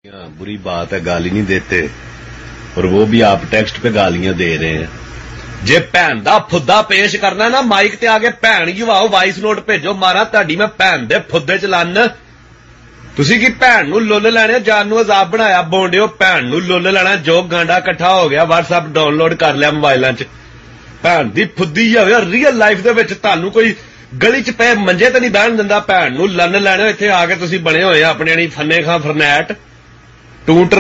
बुरी बात है, गाली नहीं देते और वो भी आप टेक्स्ट पे गालियां दे रहे हैं। जे भैन दा फुद्दा पेश करना ना माइक ते आके भैन गवाओ, वाइस नोट भेजो, मारा ताड़ी मैं भैन दे फुद्दे च लन्न। तुसी की भैन नू लुल लैने, जान नू अजाब बनाया बोंडियो, भैन नू लुल लैना, जो गांडा इकट्ठा हो गया व्हाट्सएप डाउनलोड कर लिया मोबाइलां च। भैन दी फुद्दी होवे रियल लाइफ दे विच तानू कोई गली च पे मंजे ते नहीं बहन दिंदा, भैन नू लन्न लैने इत्थे आके तुसी बने होए अपने फन्ने खां फरनैट टूंट